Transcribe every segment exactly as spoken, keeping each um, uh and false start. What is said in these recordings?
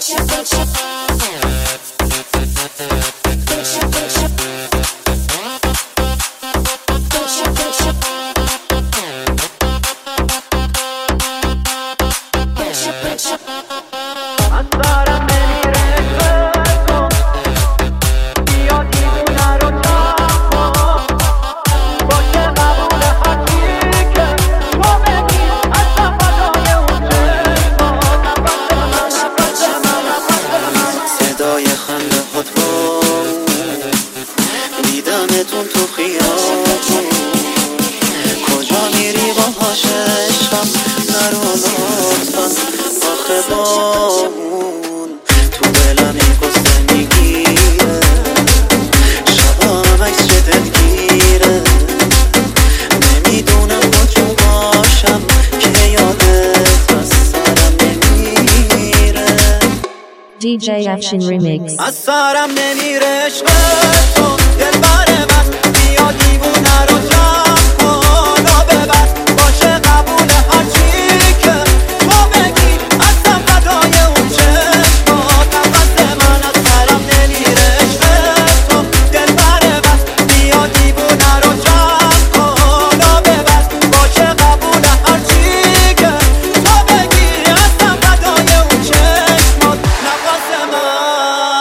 دیدمتون تو خیابون کجا میری باهاش عشقم نرو لطفا آخه بامون تو دلم این قصه میگیره شبا هم عکس شدت گیره نمیدونم کجا باشم که یادت از سرم نمیره. دی جی Afshin Remix. از سرم نمیره عشق تو دل بره من بیا دیوونه رو جمع کن و ببر باشه قبول هرچی که تو بگی اصلا فدای اون چشمات نفس من. از سرم نمیره عشق تو دل بره من بیا دیوونه رو جمع کن و ببر باشه قبول هرچی که تو بگی اصلا فدای اون چشمات نفس من.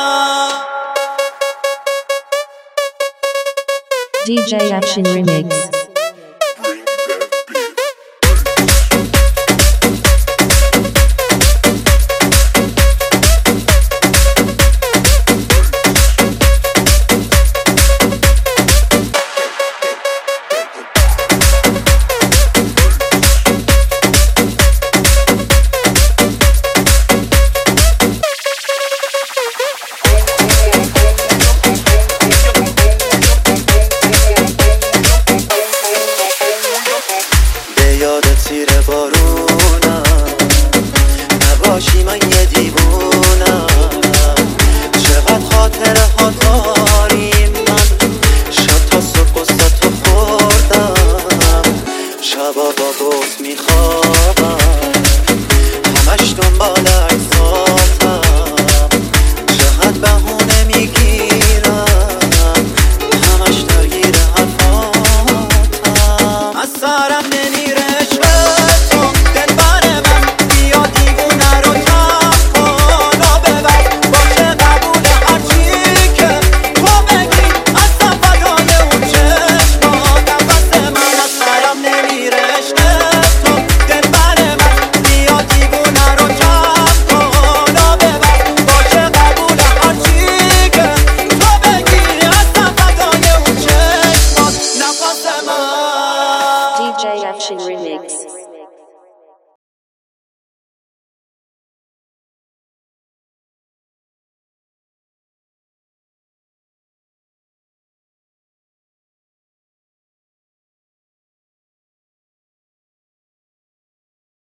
دی جی Afshin Remix.